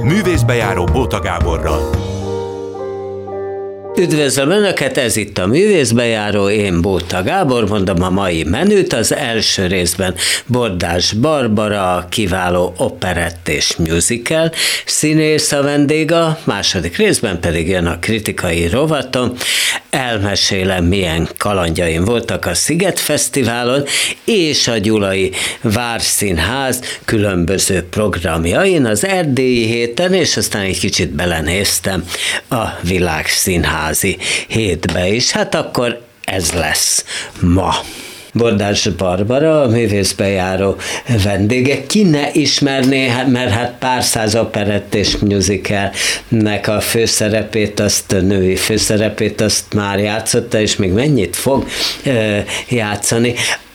Művészbejáró Bóta Gáborral. Üdvözlöm Önöket, ez itt a Művészbejáró, én Bóta Gábor, mondom a mai menüt. Az első részben Bordás Barbara, kiváló operett és musical színész a vendéga, második részben pedig jön a kritikai rovatom. Elmesélem, milyen kalandjaim voltak a Sziget Fesztiválon és a Gyulai Várszínház különböző programjain az Erdélyi héten, és aztán egy kicsit belenéztem a Világszínházi hétbe is. Hát akkor ez lesz ma. Bordás Barbara, a Művészbejáró vendége. Ki ne ismerné, mert hát pár száz operett és musicalnek a főszerepét, azt a női főszerepét, azt már játszotta, és még mennyit fog játszani.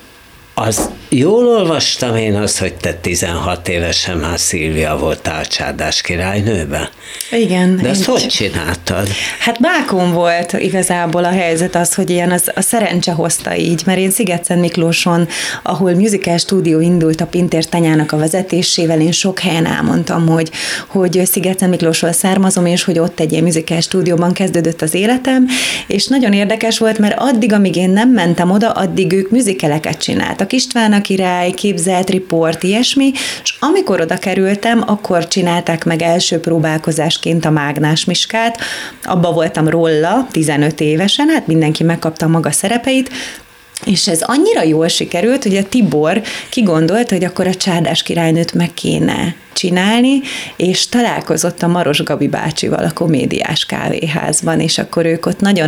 Az jól olvastam én azt, hogy te 16 évesen már Szilvia voltál Csárdás királynőben? Igen. De ezt hogy csináltad? Hát bákon volt igazából a helyzet az, hogy ilyen a szerencse hozta így, mert én Szigetszent Miklóson, ahol musical stúdió indult a Pintér Tanyának a vezetésével, én sok helyen elmondtam, hogy Szigetszent Miklósról származom, és hogy ott egy ilyen musical stúdióban kezdődött az életem, és nagyon érdekes volt, mert addig, amíg én nem mentem oda, addig ők musicaleket csináltak. István a király, Képzelt riport, ilyesmi, és amikor oda kerültem, akkor csinálták meg első próbálkozásként a Mágnás Miskát, abba voltam róla 15 évesen, hát mindenki megkapta maga szerepeit, és ez annyira jól sikerült, hogy a Tibor kigondolt, hogy akkor a Csárdás királynőt meg kéne csinálni, és találkozott a Maros Gabi bácsival a Komédiás kávéházban, és akkor ők ott nagyon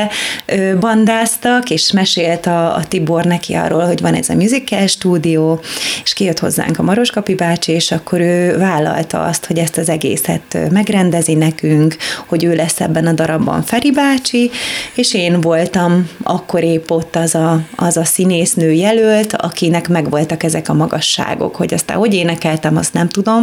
összebandáztak, és mesélt a Tibor neki arról, hogy van ez a musical stúdió, és kijött hozzánk a Maros Gabi bácsi, és akkor ő vállalta azt, hogy ezt az egészet megrendezi nekünk, hogy ő lesz ebben a darabban Feri bácsi, és én voltam akkor épp ott az a színésznő jelölt, akinek megvoltak ezek a magasságok, hogy aztán hogy énekeltem, azt nem tudom,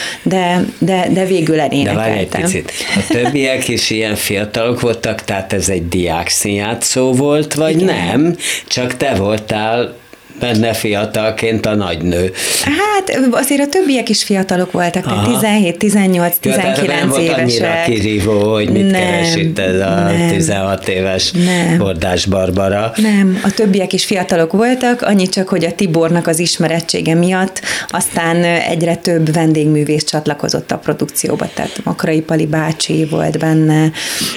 de végül elénekeltem. De várj egy picit. A többiek is ilyen fiatalok voltak, tehát ez egy diákszínjátszó volt, vagy igen. Nem? Csak te voltál benne fiatalként a nagynő. Hát azért a többiek is fiatalok voltak, tehát 17, 18, 19 nem volt annyira kirívó, hogy mit keres itt ez a 16 éves Bordás Barbara. Nem, a többiek is fiatalok voltak, annyi csak, hogy a Tibornak az ismerettsége miatt aztán egyre több vendégművész csatlakozott a produkcióba, tehát Makrai Pali bácsi volt benne,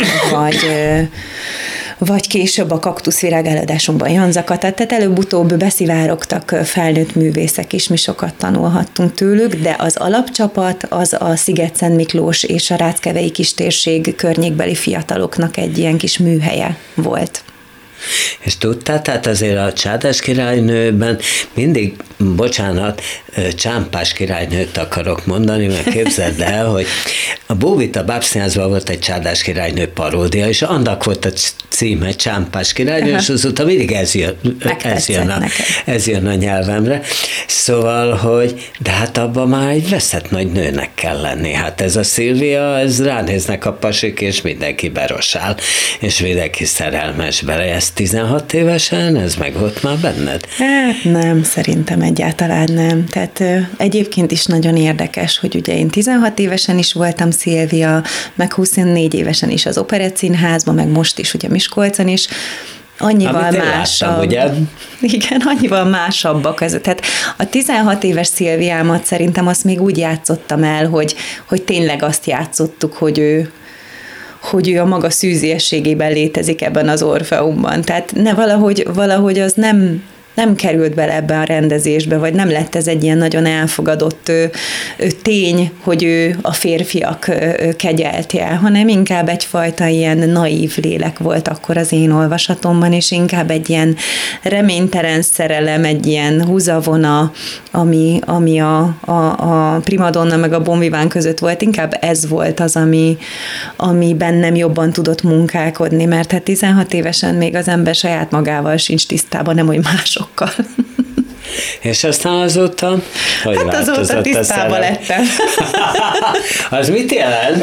vagy később a Kaktuszvirág előadásunkban Janzakata, tehát előbb-utóbb beszivárogtak felnőtt művészek is, mi sokat tanulhattunk tőlük, de az alapcsapat az a Szigetszent Miklós és a Ráckevei kistérség környékbeli fiataloknak egy ilyen kis műhelye volt. És tudtál, tehát azért a Csárdás királynőben mindig, bocsánat, Csámpás királynőt akarok mondani, mert képzeld el, hogy a Bóvita Bábszínházban volt egy Csárdás királynő paródia, és annak volt a címe Csámpás királynő, és azóta mindig ez jön a nyelvemre. Szóval, hogy de hát abban már egy veszett nagy nőnek kell lenni. Hát ez a Szilvia, ez ránéznek a pasik, és mindenki berosál, és mindenki szerelmes bele. Ez 16 évesen? Ez meg volt már benned? Hát nem, szerintem egyáltalán nem. Tehát egyébként is nagyon érdekes, hogy ugye én 16 évesen is voltam Szilvia, meg 24 évesen is az Operettszínházban, meg most is ugye Miskolcon is, annyival másabb. Ugye? Igen, annyival másabbak. Tehát a 16 éves Szilviámat szerintem azt még úgy játszottam el, hogy tényleg azt játszottuk, hogy ő a maga szűziességében létezik ebben az Orfeumban. Tehát valahogy az nem került bele ebbe a rendezésbe, vagy nem lett ez egy ilyen nagyon elfogadott tény, hogy ő a férfiak kegyeltje, hanem inkább egyfajta ilyen naív lélek volt akkor az én olvasatomban, és inkább egy ilyen reménytelen szerelem, egy ilyen húzavona, ami a primadonna meg a bonviván között volt, inkább ez volt az, ami bennem jobban tudott munkálkodni, mert hát 16 évesen még az ember saját magával sincs tisztában, nem hogy másokkal. És aztán azóta, hogy hát azóta tisztában lettem. Az mit jelent?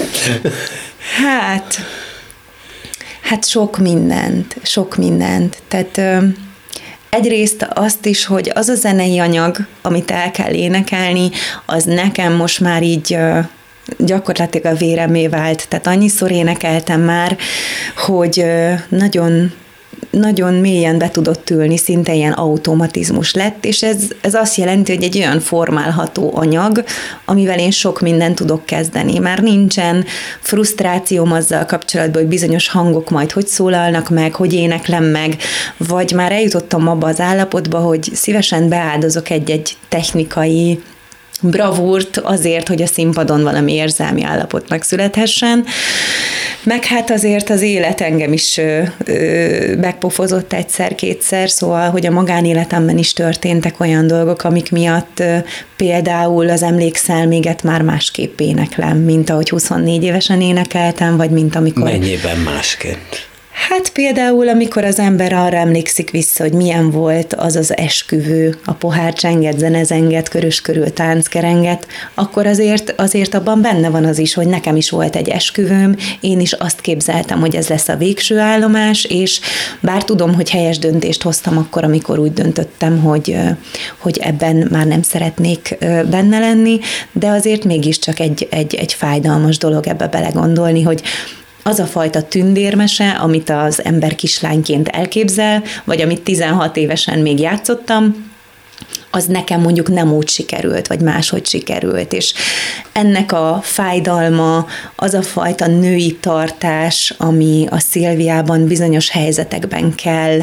Hát sok mindent. Tehát egyrészt azt is, hogy az a zenei anyag, amit el kell énekelni, az nekem most már így gyakorlatilag a véremé vált. Tehát annyiszor énekeltem már, hogy nagyon mélyen be tudott ülni, szinte ilyen automatizmus lett, és ez azt jelenti, hogy egy olyan formálható anyag, amivel én sok mindent tudok kezdeni. Már nincsen frusztrációm azzal kapcsolatban, hogy bizonyos hangok majd hogy szólalnak meg, hogy éneklem meg, vagy már eljutottam abba az állapotba, hogy szívesen beáldozok egy technikai bravúrt azért, hogy a színpadon valami érzelmi állapot megszülethessen. Meg hát azért az élet engem is megpofozott egyszer-kétszer, szóval, hogy a magánéletemben is történtek olyan dolgok, amik miatt például az Emlékszel-méget már másképp éneklem, mint ahogy 24 évesen énekeltem, vagy mint amikor... Mennyiben másképp? Hát például, amikor az ember arra emlékszik vissza, hogy milyen volt az az esküvő, a pohár csenget, zenezenget, körös körül tánckerenget, akkor azért abban benne van az is, hogy nekem is volt egy esküvőm, én is azt képzeltem, hogy ez lesz a végső állomás, és bár tudom, hogy helyes döntést hoztam akkor, amikor úgy döntöttem, hogy ebben már nem szeretnék benne lenni, de azért mégiscsak egy fájdalmas dolog ebbe belegondolni, hogy az a fajta tündérmese, amit az ember kislányként elképzel, vagy amit 16 évesen még játszottam, az nekem mondjuk nem úgy sikerült, vagy máshogy sikerült, és ennek a fájdalma, az a fajta női tartás, ami a Szilviában bizonyos helyzetekben kell,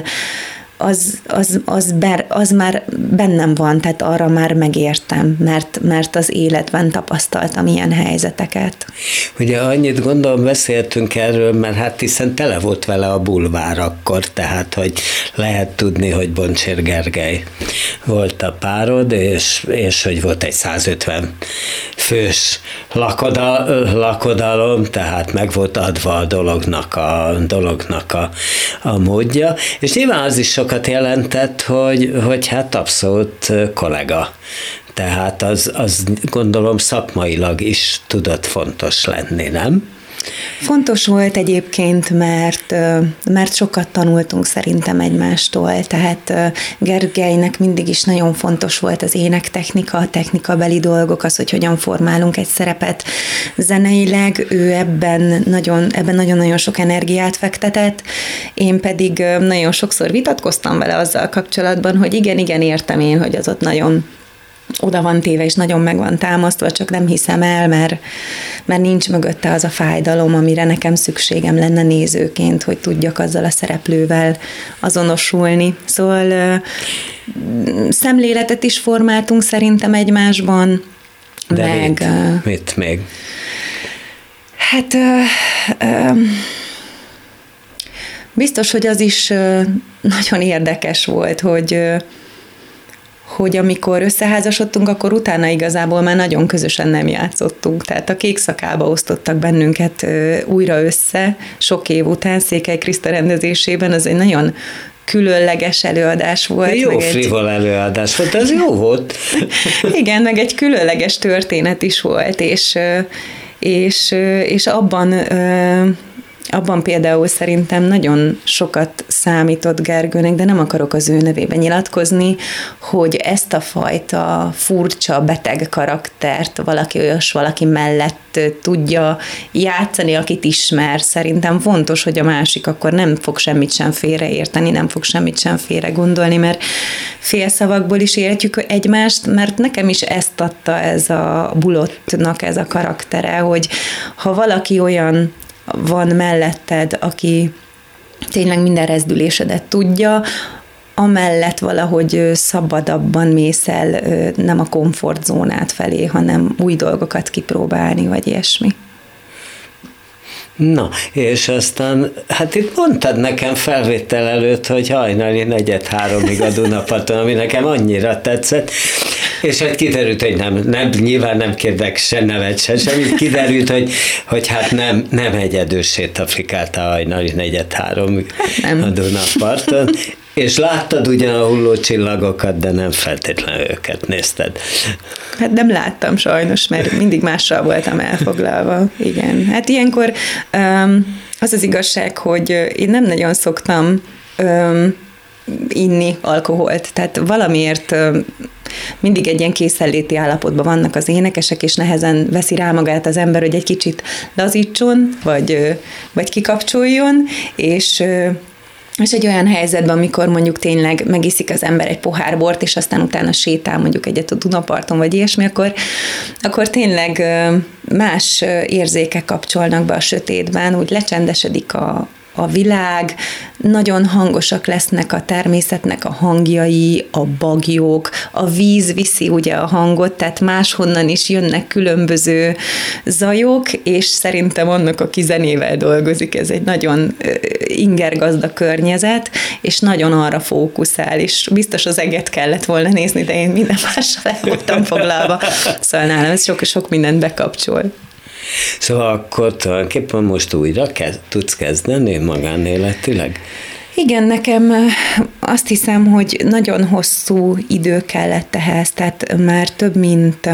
az már bennem van, tehát arra már megértem, mert az életben tapasztaltam ilyen helyzeteket. Ugye annyit gondolom beszéltünk erről, mert hát hiszen tele volt vele a bulvár akkor, tehát hogy lehet tudni, hogy Boncsér Gergely volt a párod, és hogy volt egy 150 fős lakodalom, tehát meg volt adva a dolognak a módja, és nyilván az is sokat jelentett, hogy hát abszolút kollega. Tehát az gondolom szakmailag is tudott fontos lenni, nem? Fontos volt egyébként, mert sokat tanultunk szerintem egymástól, tehát Gergelynek mindig is nagyon fontos volt az énektechnika, a technikabeli dolgok, az, hogy hogyan formálunk egy szerepet zeneileg, ő ebben nagyon-nagyon sok energiát fektetett, én pedig nagyon sokszor vitatkoztam vele azzal kapcsolatban, hogy igen, értem én, hogy az ott nagyon oda van téve, és nagyon meg van támasztva, csak nem hiszem el, mert nincs mögötte az a fájdalom, amire nekem szükségem lenne nézőként, hogy tudjak azzal a szereplővel azonosulni. Szóval szemléletet is formáltunk szerintem egymásban. De mit még? Hát biztos, hogy az is nagyon érdekes volt, hogy amikor összeházasodtunk, akkor utána igazából már nagyon közösen nem játszottunk. Tehát a Kék Szakába osztottak bennünket újra össze, sok év után Székely Kriszta rendezésében, az egy nagyon különleges előadás volt. Jó frivol előadás volt, ez jó volt. Igen, meg egy különleges történet is volt, és abban például szerintem nagyon sokat számított Gergőnek, de nem akarok az ő nevében nyilatkozni, hogy ezt a fajta furcsa, beteg karaktert valaki mellett tudja játszani, akit ismer. Szerintem fontos, hogy a másik akkor nem fog semmit sem félreérteni, nem fog semmit sem félre gondolni, mert félszavakból is értjük egymást, mert nekem is ezt adta ez a Bulottnak ez a karaktere, hogy ha valaki olyan van melletted, aki tényleg minden rezdülésedet tudja, amellett valahogy szabadabban mész el, nem a komfortzónát felé, hanem új dolgokat kipróbálni, vagy ilyesmi. Na, és aztán, hát itt mondtad nekem felvétel előtt, hogy hajnali 4-3-ig a Dunaparton, ami nekem annyira tetszett, és hát kiderült, hogy nem nyilván nem kérdek se nevet, se semmit, kiderült, hogy hát nem egyedül sétafrikáltál hajnali 4-3-ig a Dunaparton, és láttad ugyan a hulló csillagokat, de nem feltétlenül őket nézted. Hát nem láttam sajnos, mert mindig mással voltam elfoglalva. Igen. Hát ilyenkor az az igazság, hogy én nem nagyon szoktam inni alkoholt, tehát valamiért mindig egy ilyen készenléti állapotban vannak az énekesek, és nehezen veszi rá magát az ember, hogy egy kicsit lazítson, vagy kikapcsoljon, és egy olyan helyzetben, amikor mondjuk tényleg megiszik az ember egy pohár bort, és aztán utána sétál mondjuk egyet a Dunaparton, vagy ilyesmi, akkor tényleg más érzékek kapcsolnak be a sötétben, úgy lecsendesedik a világ, nagyon hangosak lesznek a természetnek a hangjai, a bagyok, a víz viszi ugye a hangot, tehát máshonnan is jönnek különböző zajok, és szerintem annak, aki zenével dolgozik, ez egy nagyon ingergazda környezet, és nagyon arra fókuszál, és biztos az eget kellett volna nézni, de én minden mással el voltam foglalva, szóval nálam ez sok mindent bekapcsol. Szóval akkor tulajdonképpen most újra tudsz kezdeni magánéletileg? Igen, nekem azt hiszem, hogy nagyon hosszú idő kellett ehhez, tehát már több mint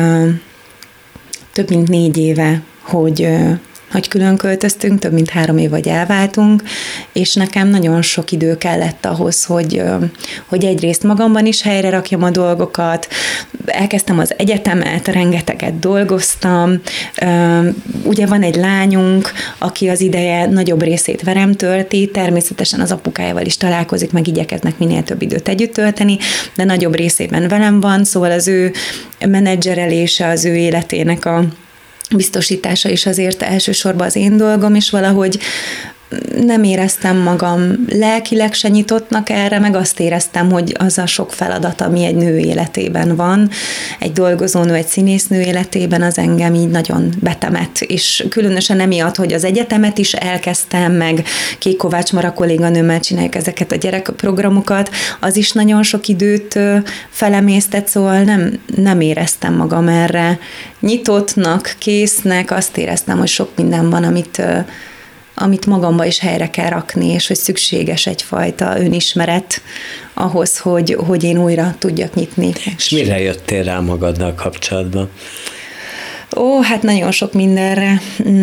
4 éve, hogy külön költöztünk, több mint 3 év, vagy elváltunk, és nekem nagyon sok idő kellett ahhoz, hogy egyrészt magamban is helyre rakjam a dolgokat, elkezdtem az egyetemet, rengeteget dolgoztam, ugye van egy lányunk, aki az ideje nagyobb részét velem tölti, természetesen az apukájával is találkozik, meg igyekeznek minél több időt együtt tölteni, de nagyobb részében velem van, szóval az ő menedzserelése, az ő életének a biztosítása is azért elsősorban az én dolgom, és valahogy nem éreztem magam lelkileg se nyitottnak erre, meg azt éreztem, hogy az a sok feladat, ami egy nő életében van, egy dolgozónő, egy színésznő életében, az engem így nagyon betemett, és különösen emiatt, hogy az egyetemet is elkezdtem, meg Kék Kovács Mara kolléganőmmel csináljuk ezeket a gyerekprogramokat, az is nagyon sok időt felemésztett, szóval nem éreztem magam erre nyitottnak, késznek, azt éreztem, hogy sok minden van, amit magamba is helyre kell rakni, és hogy szükséges egyfajta önismeret ahhoz, hogy én újra tudjak nyitni. És mire jöttél rá magaddal kapcsolatban? Hát nagyon sok mindenre.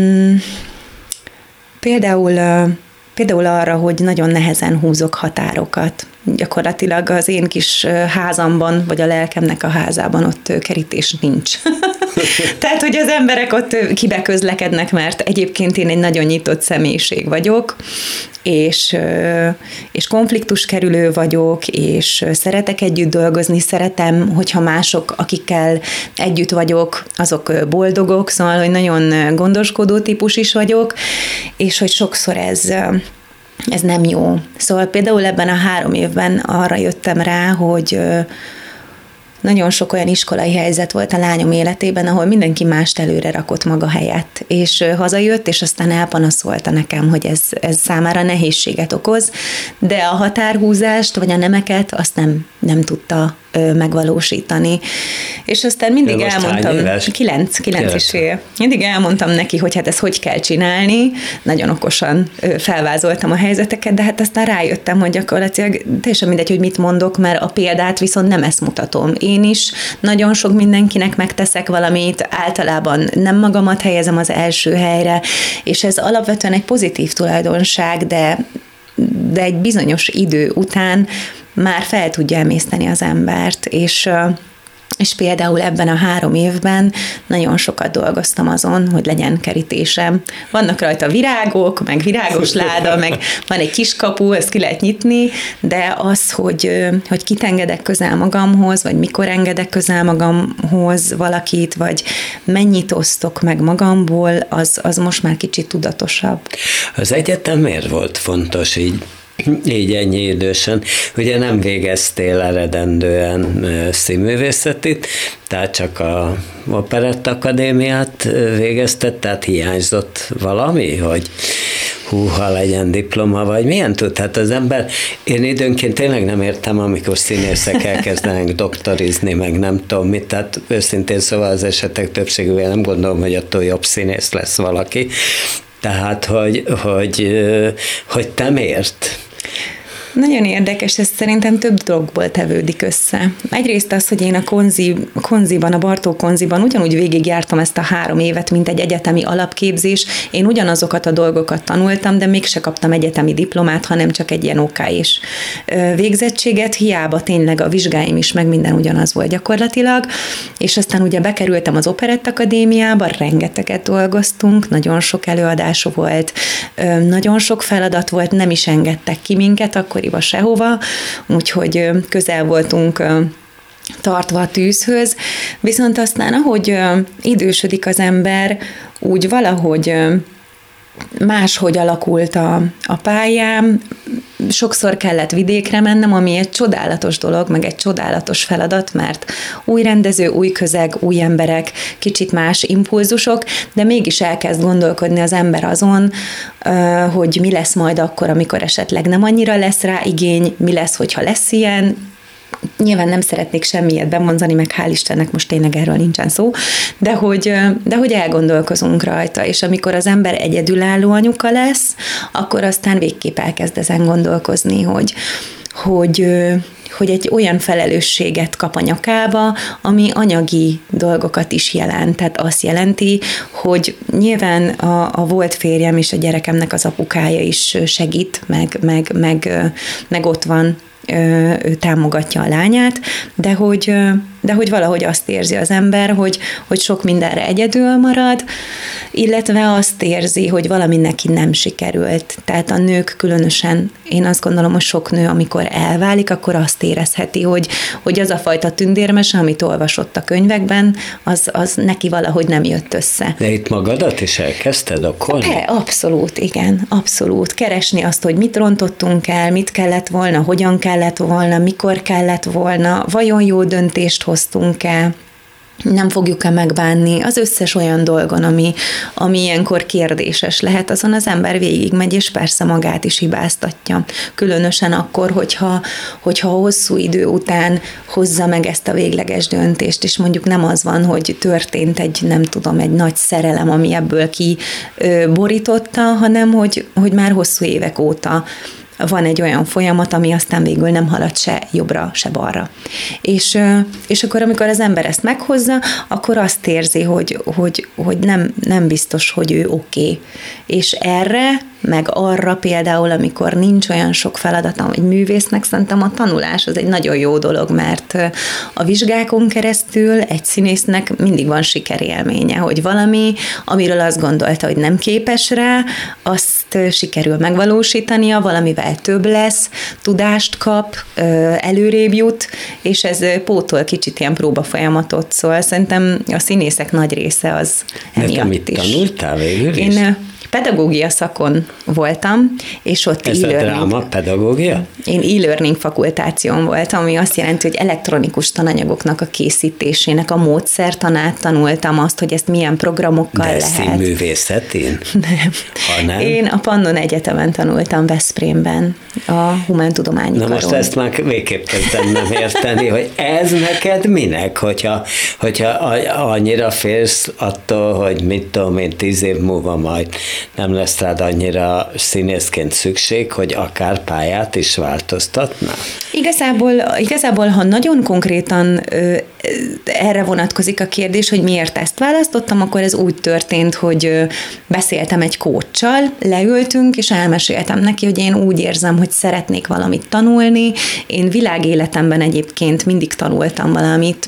Például arra, hogy nagyon nehezen húzok határokat. Gyakorlatilag az én kis házamban, vagy a lelkemnek a házában ott kerítés nincs. Tehát, hogy az emberek ott kibeközlekednek, mert egyébként én egy nagyon nyitott személyiség vagyok, és konfliktuskerülő vagyok, és szeretek együtt dolgozni, szeretem, hogyha mások, akikkel együtt vagyok, azok boldogok, szóval, hogy nagyon gondoskodó típus is vagyok, és hogy sokszor ez nem jó. Szóval például ebben a 3 évben arra jöttem rá, hogy nagyon sok olyan iskolai helyzet volt a lányom életében, ahol mindenki mást előre rakott maga helyett, és hazajött, és aztán elpanaszolta nekem, hogy ez számára nehézséget okoz, de a határhúzást, vagy a nemeket azt nem tudta megvalósítani. És aztán mindig elmondtam, 9 és fél. Mindig elmondtam neki, hogy hát ezt hogy kell csinálni, nagyon okosan felvázoltam a helyzeteket, de hát aztán rájöttem, hogy gyakorlatilag teljesen mindegy, hogy mit mondok, mert a példát viszont nem ezt mutatom. Én is nagyon sok mindenkinek megteszek valamit, általában nem magamat helyezem az első helyre, és ez alapvetően egy pozitív tulajdonság, de egy bizonyos idő után már fel tudja emészteni az embert, és például ebben a 3 évben nagyon sokat dolgoztam azon, hogy legyen kerítésem. Vannak rajta virágok, meg virágos láda, meg van egy kis kapu, ezt ki lehet nyitni, de az, hogy kit engedek közel magamhoz, vagy mikor engedek közel magamhoz valakit, vagy mennyit osztok meg magamból, az most már kicsit tudatosabb. Az egyetem miért volt fontos így ennyi idősen? Ugye nem végeztél eredendően színművészetit, tehát csak a Operett Akadémiát végezted, tehát hiányzott valami, hogy húha legyen diploma, vagy milyen tud? Hát az ember, én időnként tényleg nem értem, amikor színészek elkezdenek doktorizni, meg nem tudom mit, tehát őszintén szóval az esetek többségével nem gondolom, hogy attól jobb színész lesz valaki. Tehát, hogy te miért? Nagyon érdekes, ez szerintem több dologból tevődik össze. Egyrészt az, hogy én a konziban, a Bartók konziban ugyanúgy végigjártam ezt a 3 évet, mint egy egyetemi alapképzés. Én ugyanazokat a dolgokat tanultam, de mégse kaptam egyetemi diplomát, hanem csak egy ilyen OK-s végzettséget, hiába tényleg a vizsgáim is, meg minden ugyanaz volt gyakorlatilag, és aztán ugye bekerültem az Operett Akadémiába, rengeteget dolgoztunk, nagyon sok előadás volt, nagyon sok feladat volt, nem is engedtek ki minket akkoriban sehova, úgyhogy közel voltunk tartva a tűzhöz, viszont aztán ahogy idősödik az ember, úgy valahogy máshogy alakult a pályám, sokszor kellett vidékre mennem, ami egy csodálatos dolog, meg egy csodálatos feladat, mert új rendező, új közeg, új emberek, kicsit más impulzusok, de mégis elkezd gondolkodni az ember azon, hogy mi lesz majd akkor, amikor esetleg nem annyira lesz rá igény, mi lesz, hogyha lesz ilyen. Nyilván nem szeretnék semmiért bemondani, meg hál' Istennek most tényleg erről nincsen szó, de hogy elgondolkozunk rajta, és amikor az ember egyedülálló anyuka lesz, akkor aztán végképp elkezd ezen gondolkozni, hogy egy olyan felelősséget kap a nyakába, ami anyagi dolgokat is jelent. Tehát azt jelenti, hogy nyilván a volt férjem és a gyerekemnek az apukája is segít, meg ott van, ő támogatja a lányát, de hogy valahogy azt érzi az ember, hogy sok mindenre egyedül marad, illetve azt érzi, hogy valami neki nem sikerült. Tehát a nők különösen, én azt gondolom, hogy sok nő, amikor elválik, akkor azt érezheti, hogy az a fajta tündérmese, amit olvasott a könyvekben, az neki valahogy nem jött össze. De itt magadat is elkezdted okolni? Abszolút, igen, abszolút. Keresni azt, hogy mit rontottunk el, mit kellett volna, hogyan kellett volna, mikor kellett volna, vajon jó döntést hoztunk-e, nem fogjuk-e megbánni, az összes olyan dolgon, ami ilyenkor kérdéses lehet, azon az ember végigmegy, és persze magát is hibáztatja. Különösen akkor, hogyha hosszú idő után hozza meg ezt a végleges döntést, és mondjuk nem az van, hogy történt egy nagy szerelem, ami ebből kiborította, hanem hogy már hosszú évek óta van egy olyan folyamat, ami aztán végül nem halad se jobbra, se balra. És akkor, amikor az ember ezt meghozza, akkor azt érzi, hogy nem biztos, hogy ő oké. És erre, meg arra például, amikor nincs olyan sok feladatom, hogy művésznek, szerintem a tanulás az egy nagyon jó dolog, mert a vizsgákon keresztül egy színésznek mindig van sikerélménye, hogy valami, amiről azt gondolta, hogy nem képes rá, azt sikerül megvalósítania, valamivel több lesz, tudást kap, előrébb jut, és ez pótol kicsit ilyen próbafolyamatot, szóval szerintem a színészek nagy része az emiatt is. De te mit tanultál végül is? Én pedagógia szakon voltam, és ott ez a dráma pedagógia? Én e-learning fakultáción voltam, ami azt jelenti, hogy elektronikus tananyagoknak a készítésének a módszertanát tanultam, azt, hogy ezt milyen programokkal lehet. De színművészetén? Nem. Én a Pannon Egyetemen tanultam Veszprémben, a Humántudományi Karon. Na most ezt már végképp kezdem nem érteni, hogy ez neked minek, hogyha annyira félsz attól, hogy mit tudom én 10 év múlva majd nem lesz rád annyira színészként szükség, hogy akár pályát is változtatnál? Igazából, ha nagyon konkrétan erre vonatkozik a kérdés, hogy miért ezt választottam, akkor ez úgy történt, hogy beszéltem egy coachsal, leültünk, és elmeséltem neki, hogy én úgy érzem, hogy szeretnék valamit tanulni. Én világéletemben egyébként mindig tanultam valamit,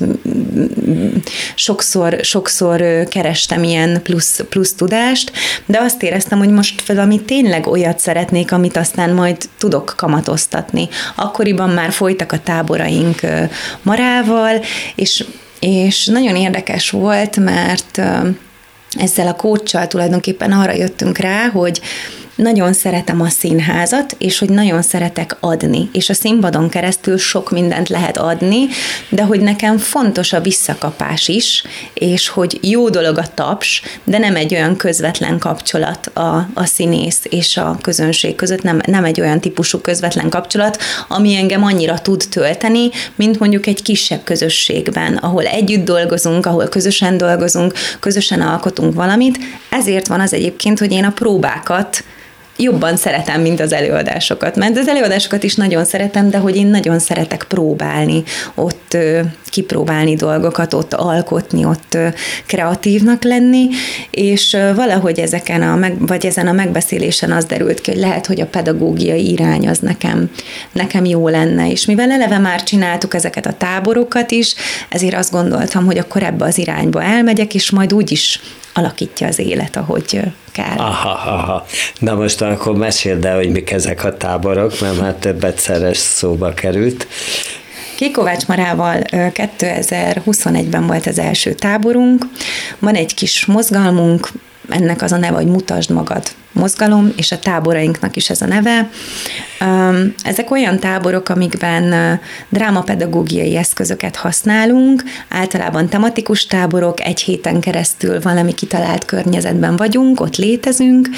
sokszor kerestem ilyen plusz tudást, de azt éreztem, hogy most valami tényleg olyat szeretnék, amit aztán majd tudok kamatoztatni. Akkoriban már folytak a táboraink Marával, és nagyon érdekes volt, mert ezzel a coachsal tulajdonképpen arra jöttünk rá, hogy nagyon szeretem a színházat, és hogy nagyon szeretek adni, és a színpadon keresztül sok mindent lehet adni, de hogy nekem fontos a visszakapás is, és hogy jó dolog a taps, de nem egy olyan közvetlen kapcsolat a színész és a közönség között, nem egy olyan típusú közvetlen kapcsolat, ami engem annyira tud tölteni, mint mondjuk egy kisebb közösségben, ahol együtt dolgozunk, ahol közösen dolgozunk, közösen alkotunk valamit. Ezért van az egyébként, hogy én a próbákat jobban szeretem, mint az előadásokat. Mert az előadásokat is nagyon szeretem, de hogy én nagyon szeretek próbálni, ott kipróbálni dolgokat, ott alkotni, ott kreatívnak lenni, és valahogy ezen a megbeszélésen az derült ki, hogy lehet, hogy a pedagógiai irány az nekem jó lenne, és mivel eleve már csináltuk ezeket a táborokat is, ezért azt gondoltam, hogy akkor ebbe az irányba elmegyek, és majd úgy is alakítja az élet, ahogy kell. Aha. Na most akkor meséld el, hogy mik ezek a táborok, mert már több egyszeres szóba került. Kékovács Marával 2021-ben volt az első táborunk, van egy kis mozgalmunk, ennek az a neve, hogy Mutasd magad mozgalom, és a táborainknak is ez a neve. Ezek olyan táborok, amikben drámapedagógiai eszközöket használunk, általában tematikus táborok, egy héten keresztül valami kitalált környezetben vagyunk, ott létezünk,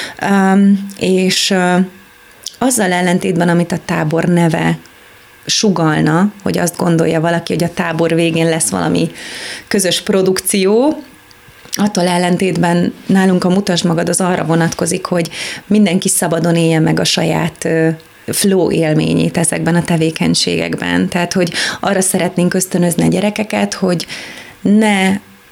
és azzal ellentétben, amit a tábor neve sugallna, hogy azt gondolja valaki, hogy a tábor végén lesz valami közös produkció, attól ellentétben nálunk a Mutasd magad az arra vonatkozik, hogy mindenki szabadon élje meg a saját flow élményét ezekben a tevékenységekben. Tehát, hogy arra szeretnénk ösztönözni a gyerekeket, hogy ne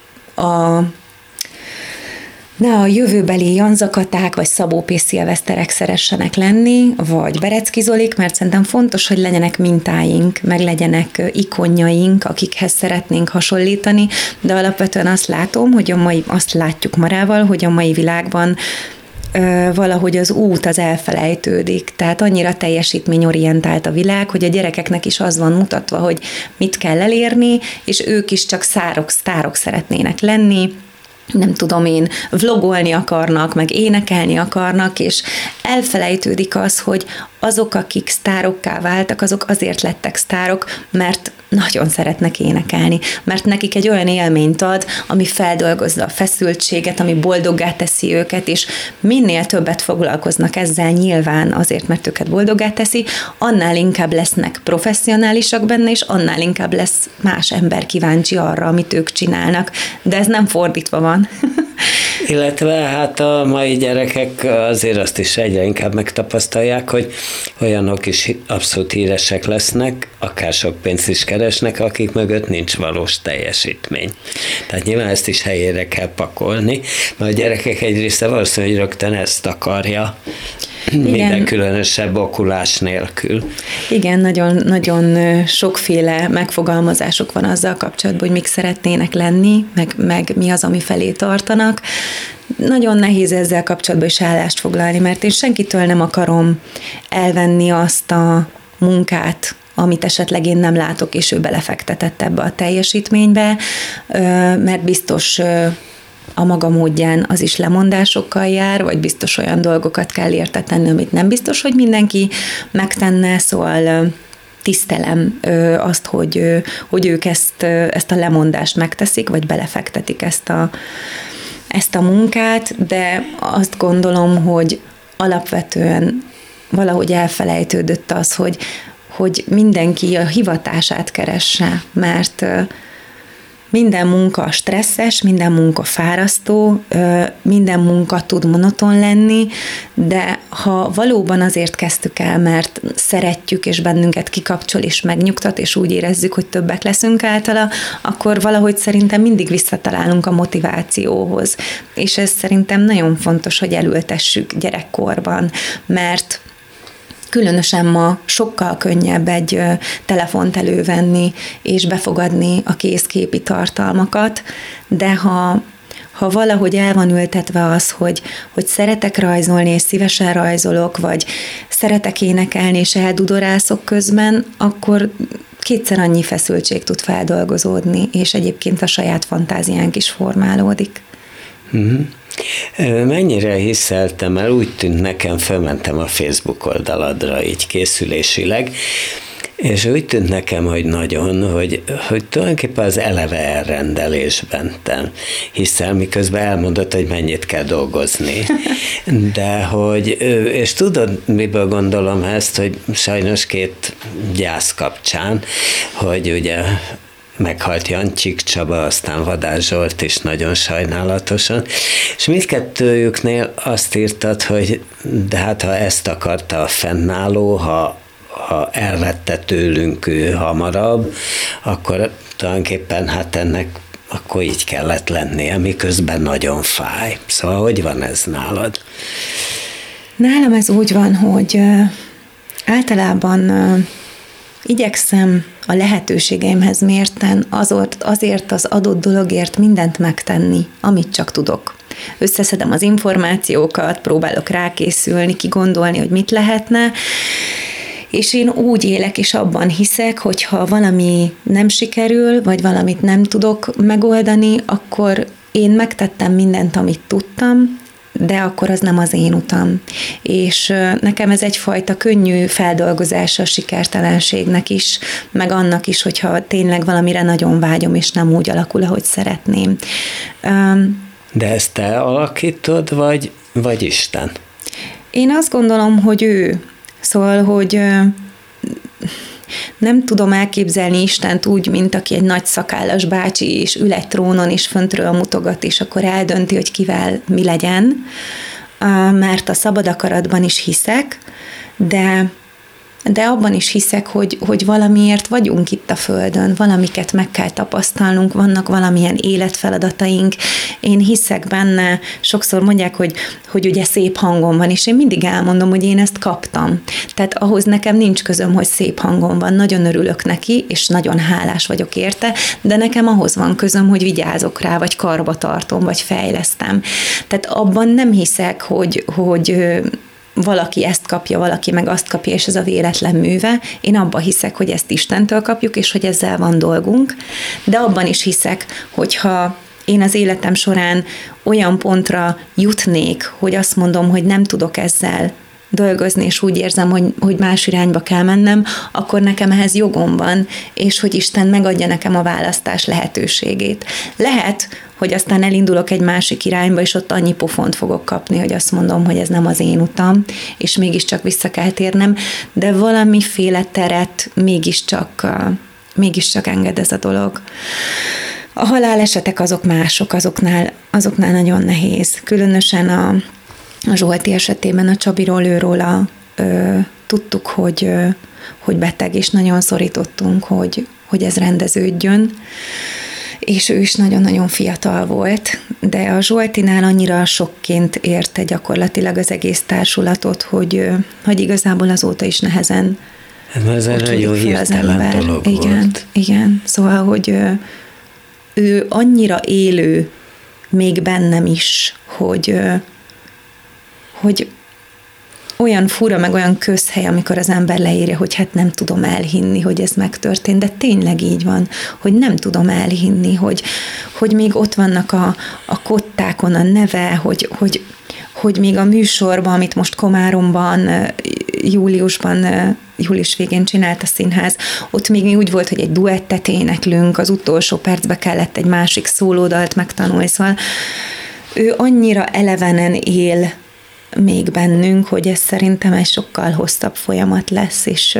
a jövőbeli Jan Zakaták vagy Szabó P. szilveszterek szeressenek lenni, vagy Berecki Zolik, mert szerintem fontos, hogy legyenek mintáink, meg legyenek ikonjaink, akikhez szeretnénk hasonlítani, de alapvetően azt látom, hogy azt látjuk Marával, hogy a mai világban valahogy az út az elfelejtődik. Tehát annyira teljesítményorientált a világ, hogy a gyerekeknek is az van mutatva, hogy mit kell elérni, és ők is csak sztárok szeretnének lenni, nem tudom én, vlogolni akarnak, meg énekelni akarnak, és elfelejtődik az, hogy azok, akik sztárokká váltak, azok azért lettek sztárok, mert nagyon szeretnek énekelni, mert nekik egy olyan élményt ad, ami feldolgozza a feszültséget, ami boldoggá teszi őket, és minél többet foglalkoznak ezzel nyilván azért, mert őket boldoggá teszi, annál inkább lesznek professzionálisak benne, és annál inkább lesz más ember kíváncsi arra, amit ők csinálnak, de ez nem fordítva van. Illetve hát a mai gyerekek azért azt is egyre inkább megtapasztalják, hogy olyanok is abszolút híresek lesznek, akár sok pénzt is keresnek, akik mögött nincs valós teljesítmény. Tehát nyilván ezt is helyére kell pakolni, mert a gyerekek egy része valószínűleg rögtön ezt akarja, minden különösebb okulás nélkül. Igen, nagyon sokféle megfogalmazások van azzal kapcsolatban, hogy mik szeretnének lenni, meg mi az, ami felé tartanak. Nagyon nehéz ezzel kapcsolatban is állást foglalni, mert én senkitől nem akarom elvenni azt a munkát, amit esetleg én nem látok, és ő belefektetett ebbe a teljesítménybe, mert biztos a maga módján az is lemondásokkal jár, vagy biztos olyan dolgokat kell érte tenni, amit nem biztos, hogy mindenki megtenne, szóval tisztelem azt, hogy ők ezt a lemondást megteszik, vagy belefektetik ezt a munkát, de azt gondolom, hogy alapvetően valahogy elfelejtődött az, hogy mindenki a hivatását keresse, mert minden munka stresszes, minden munka fárasztó, minden munka tud monoton lenni, de ha valóban azért kezdtük el, mert szeretjük, és bennünket kikapcsol, és megnyugtat, és úgy érezzük, hogy többek leszünk általa, akkor valahogy szerintem mindig visszatalálunk a motivációhoz. És ez szerintem nagyon fontos, hogy elültessük gyerekkorban, mert különösen ma sokkal könnyebb egy telefont elővenni és befogadni a kézképi tartalmakat, de ha valahogy el van ültetve az, hogy szeretek rajzolni, és szívesen rajzolok, vagy szeretek énekelni, és eldudorászok közben, akkor kétszer annyi feszültség tud feldolgozódni, és egyébként a saját fantáziánk is formálódik. Mm-hmm. Mennyire hiszeltem el, úgy tűnt nekem, fölmentem a Facebook oldaladra így készülésileg, és úgy tűnt nekem, hogy nagyon, hogy tulajdonképpen az eleve elrendelésben hiszel, miközben elmondott, hogy mennyit kell dolgozni. De és tudod, miből gondolom ezt, hogy sajnos két gyász kapcsán, hogy ugye meghalt Jancsik Csaba, aztán Vadász Zsolt is nagyon sajnálatosan, és mindkettőjüknél azt írtad, hogy de hát ha ezt akarta a fennálló, ha elvette tőlünk ő hamarabb, akkor tulajdonképpen hát ennek akkor így kellett lennie, miközben nagyon fáj. Szóval hogy van ez nálad? Nálam ez úgy van, hogy általában igyekszem a lehetőségeimhez mérten azért az adott dologért mindent megtenni, amit csak tudok. Összeszedem az információkat, próbálok rákészülni, kigondolni, hogy mit lehetne, és én úgy élek és abban hiszek, hogy ha valami nem sikerül, vagy valamit nem tudok megoldani, akkor én megtettem mindent, amit tudtam, de akkor az nem az én utam. És nekem ez egyfajta könnyű feldolgozása a sikertelenségnek is, meg annak is, hogyha tényleg valamire nagyon vágyom, és nem úgy alakul, ahogy szeretném. De ezt te alakítod, vagy Isten? Én azt gondolom, hogy ő. Szóval, hogy nem tudom elképzelni Istent úgy, mint aki egy nagy szakállas bácsi, és ül egy trónon, és föntről mutogat, és akkor eldönti, hogy kivel mi legyen, mert a szabad akaratban is hiszek, de abban is hiszek, hogy valamiért vagyunk itt a Földön, valamiket meg kell tapasztalnunk, vannak valamilyen életfeladataink. Én hiszek benne, sokszor mondják, hogy ugye szép hangom van, és én mindig elmondom, hogy én ezt kaptam. Tehát ahhoz nekem nincs közöm, hogy szép hangom van, nagyon örülök neki, és nagyon hálás vagyok érte, de nekem ahhoz van közöm, hogy vigyázok rá, vagy karba tartom, vagy fejlesztem. Tehát abban nem hiszek, hogy valaki ezt kapja, valaki meg azt kapja, és ez a véletlen műve. Én abban hiszek, hogy ezt Istentől kapjuk, és hogy ezzel van dolgunk, de abban is hiszek, hogyha én az életem során olyan pontra jutnék, hogy azt mondom, hogy nem tudok ezzel dolgozni, és úgy érzem, hogy más irányba kell mennem, akkor nekem ehhez jogom van, és hogy Isten megadja nekem a választás lehetőségét. Lehet, hogy aztán elindulok egy másik irányba, és ott annyi pofont fogok kapni, hogy azt mondom, hogy ez nem az én utam, és mégiscsak vissza kell térnem, de valamiféle teret mégiscsak enged ez a dolog. A halálesetek azok mások, azoknál nagyon nehéz. Különösen a Zsolti esetében, a Csabiról, őróla tudtuk, hogy beteg, és nagyon szorítottunk, hogy ez rendeződjön, és ő is nagyon-nagyon fiatal volt, de a Zsoltinál annyira sokként érte gyakorlatilag az egész társulatot, hogy igazából azóta is nehezen ez egy nagyon hirtelen dolog volt. Igen, szóval, hogy ő annyira élő még bennem is, hogy olyan fura, meg olyan közhely, amikor az ember leírja, hogy hát nem tudom elhinni, hogy ez megtörtént, de tényleg így van, hogy nem tudom elhinni, hogy még ott vannak a kottákon a neve, hogy még a műsorban, amit most Komáromban, július végén csinált a színház, ott még úgy volt, hogy egy duettet éneklünk, az utolsó percbe kellett egy másik szólódalt megtanulni, szóval ő annyira elevenen él még bennünk, hogy ez szerintem egy sokkal hosszabb folyamat lesz, és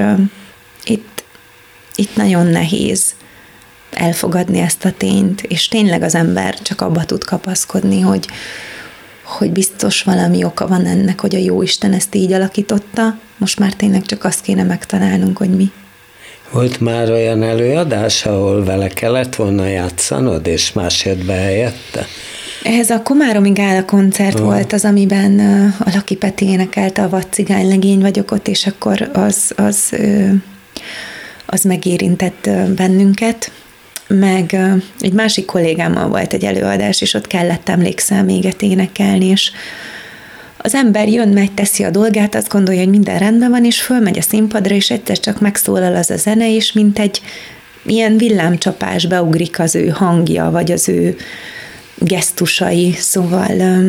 itt nagyon nehéz elfogadni ezt a tényt, és tényleg az ember csak abba tud kapaszkodni, hogy biztos valami oka van ennek, hogy a Jóisten ezt így alakította, most már tényleg csak azt kéne megtalálnunk, hogy mi. Volt már olyan előadás, ahol vele kellett volna játszanod, és más jött be helyette? Ez a Komáromi Gála koncert volt az, amiben a Laki Peti énekelte a Vad cigány legény vagyok ott, és akkor az megérintett bennünket, meg egy másik kollégámmal volt egy előadás, és ott kellett, emlékszem, méget énekelni, és az ember jön, megy, teszi a dolgát, azt gondolja, hogy minden rendben van, és fölmegy a színpadra, és egyszer csak megszólal az a zene, és mint egy ilyen villámcsapás beugrik az ő hangja, vagy az ő gesztusai, szóval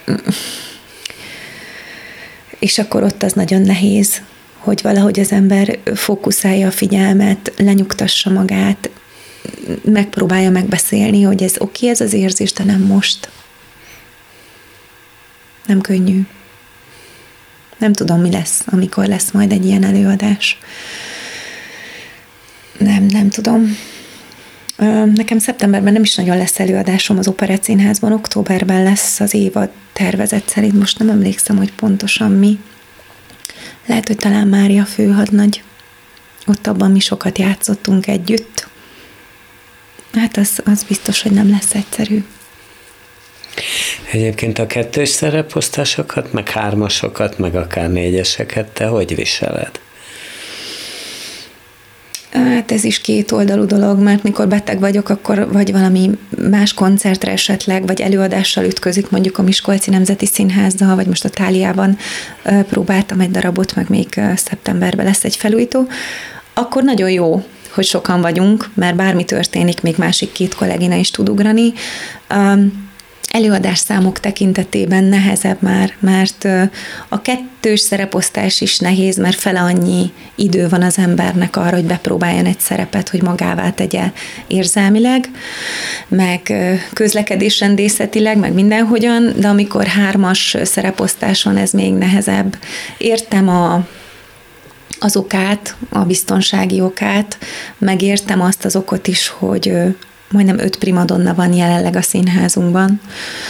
és akkor ott az nagyon nehéz, hogy valahogy az ember fókuszálja a figyelmet, lenyugtassa magát, megpróbálja megbeszélni, hogy ez oké, ez az érzés, de nem most. Nem könnyű. Nem tudom, mi lesz, amikor lesz majd egy ilyen előadás. Nem tudom. Nekem szeptemberben nem is nagyon lesz előadásom az Operett Színházban, októberben lesz az évad tervezet szerint, most nem emlékszem, hogy pontosan mi. Lehet, hogy talán Mária főhadnagy. Ott abban mi sokat játszottunk együtt. Hát az biztos, hogy nem lesz egyszerű. Egyébként a 2-es szereposztásokat, meg 3-asokat, meg akár 4-eseket te hogy viseled? Hát ez is kétoldalú dolog, mert mikor beteg vagyok, akkor vagy valami más koncertre esetleg, vagy előadással ütközik, mondjuk a Miskolci Nemzeti Színházzal, vagy most a Táliában próbáltam egy darabot, meg még szeptemberben lesz egy felújító, akkor nagyon jó, hogy sokan vagyunk, mert bármi történik, még másik 2 kollégina is tud ugrani. Előadásszámok tekintetében nehezebb már, mert a 2-s szereposztás is nehéz, mert fele annyi idő van az embernek arra, hogy bepróbáljon egy szerepet, hogy magává tegye érzelmileg, meg közlekedésrendészetileg, meg mindenhogyan, de amikor 3-as szereposztás van, ez még nehezebb. Értem az okát, a biztonsági okát, megértem azt az okot is, hogy majdnem 5 primadonna van jelenleg a színházunkban,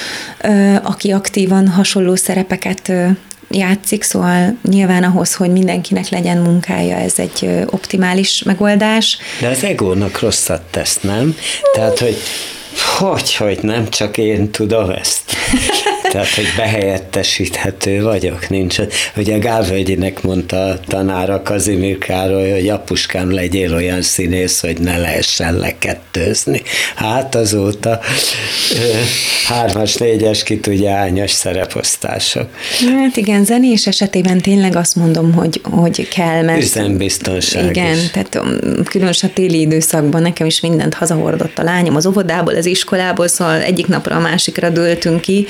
aki aktívan hasonló szerepeket játszik, szóval nyilván ahhoz, hogy mindenkinek legyen munkája, ez egy optimális megoldás. De az egónak rosszat tesz, nem? Tehát, hogy nem csak én tudom ezt. Tehát, hogy behelyettesíthető vagyok, nincs. Ugye Gálvölgyinek mondta a tanára Kazimír Károly, hogy apuskám, legyél olyan színész, hogy ne lehessen lekettőzni. Hát azóta 3-as, 4-es, ki tudja, hányas szereposztások. Hát igen, zenés esetében tényleg azt mondom, hogy kell, mert... Üzembiztonság igen, is. tehát különösen a téli időszakban nekem is mindent hazahordott a lányom az óvodából, az iskolából, szóval egyik napra a másikra dőltünk ki,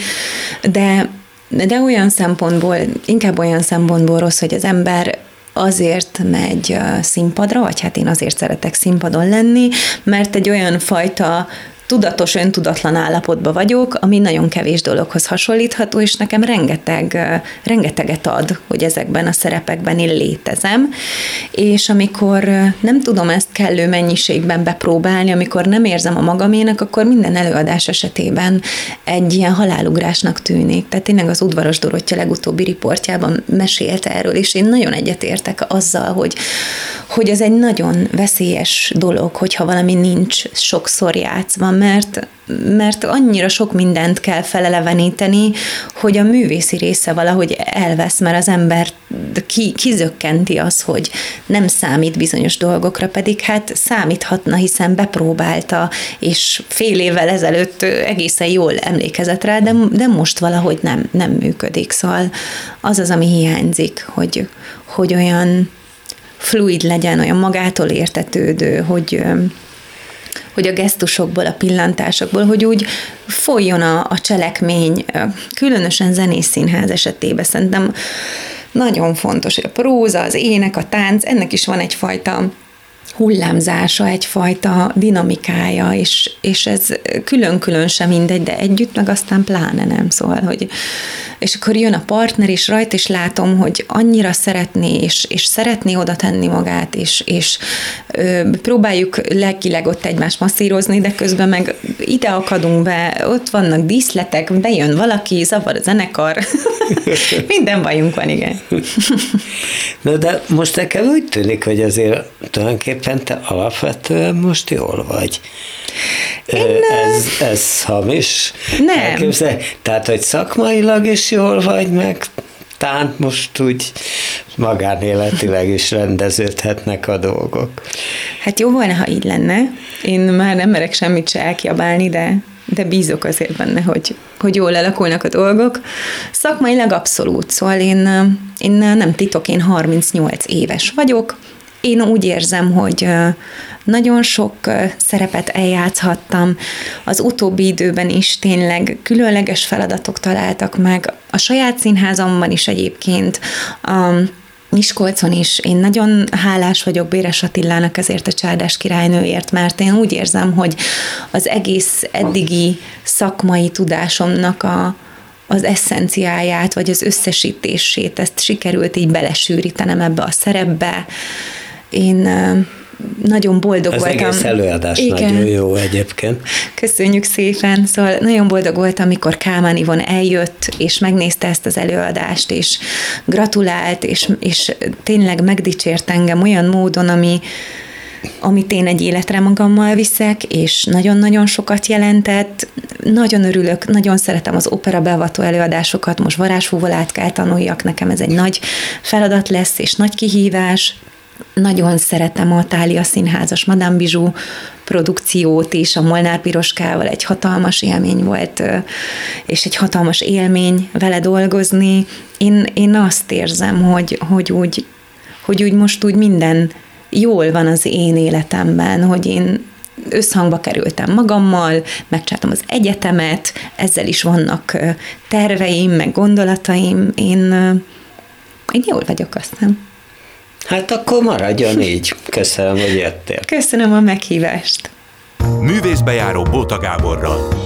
de olyan szempontból, inkább olyan szempontból rossz, hogy az ember azért megy színpadra, vagy hát én azért szeretek színpadon lenni, mert egy olyan fajta tudatos, öntudatlan állapotban vagyok, ami nagyon kevés dologhoz hasonlítható, és nekem rengeteget ad, hogy ezekben a szerepekben én létezem, és amikor nem tudom ezt kellő mennyiségben bepróbálni, amikor nem érzem a magaménak, akkor minden előadás esetében egy ilyen halálugrásnak tűnik. Tehát tényleg az Udvaros Dorottya legutóbbi riportjában mesélt erről, és én nagyon egyetértek azzal, hogy ez egy nagyon veszélyes dolog, hogyha valami nincs sokszor játszva, mert annyira sok mindent kell feleleveníteni, hogy a művészi része valahogy elvesz, mert az ember kizökkenti az, hogy nem számít bizonyos dolgokra, pedig hát számíthatna, hiszen bepróbálta, és fél évvel ezelőtt egészen jól emlékezett rá, de most valahogy nem működik. Szóval az, ami hiányzik, hogy olyan fluid legyen, olyan magától értetődő, hogy a gesztusokból, a pillantásokból, hogy úgy folyjon a cselekmény, különösen zenészszínház esetében szerintem nagyon fontos, hogy a próza, az ének, a tánc, ennek is van egyfajta hullámzása, egyfajta dinamikája, és ez külön-külön sem mindegy, de együtt meg aztán pláne nem, szóval, hogy és akkor jön a partner, és rajta is látom, hogy annyira szeretné, és szeretné oda tenni magát, és próbáljuk lelkileg ott egymást masszírozni, de közben meg ide akadunk be, ott vannak díszletek, bejön valaki, zavar a zenekar, minden bajunk van, igen. Na de most nekem úgy tűnik, hogy azért tulajdonképpen te alapvetően most jól vagy. Ez hamis? Nem. Tehát, hogy szakmailag is jól vagy, meg talán most úgy magánéletileg is rendeződhetnek a dolgok. Hát jó volna, ha így lenne. Én már nem merek semmit se elkiabálni, de bízok azért benne, hogy jól alakulnak a dolgok. Szakmailag abszolút, szóval én nem titok, én 38 éves vagyok. Én úgy érzem, hogy nagyon sok szerepet eljátszhattam. Az utóbbi időben is tényleg különleges feladatok találtak meg. A saját színházamban is egyébként, Miskolcon is. Én nagyon hálás vagyok Béres Attilának ezért a Csárdás királynőért, mert én úgy érzem, hogy az egész eddigi szakmai tudásomnak az eszenciáját, vagy az összesítését, ezt sikerült így belesűrítenem ebbe a szerepbe. Én nagyon boldog voltam. Az egész előadás nagyon jó egyébként. Köszönjük szépen. Szóval nagyon boldog voltam, amikor Kálmán Ivon eljött, és megnézte ezt az előadást, és gratulált, és tényleg megdicsért engem olyan módon, amit én egy életre magammal viszek, és nagyon-nagyon sokat jelentett. Nagyon örülök, nagyon szeretem az opera beavató előadásokat, most varázsfúvolát kell tanuljak, nekem ez egy nagy feladat lesz, és nagy kihívás. Nagyon szeretem a Thália Színházas Madame Bijou produkciót is, a Molnár Piroskával egy hatalmas élmény volt, és egy hatalmas élmény vele dolgozni. Én azt érzem, hogy úgy most úgy minden jól van az én életemben, hogy én összhangba kerültem magammal, megcsináltam az egyetemet, ezzel is vannak terveim, meg gondolataim, én jól vagyok, aztán. Hát akkor maradjon így. Köszönöm, hogy jöttél. Köszönöm a meghívást. Művészbejáró Bóta Gáborral.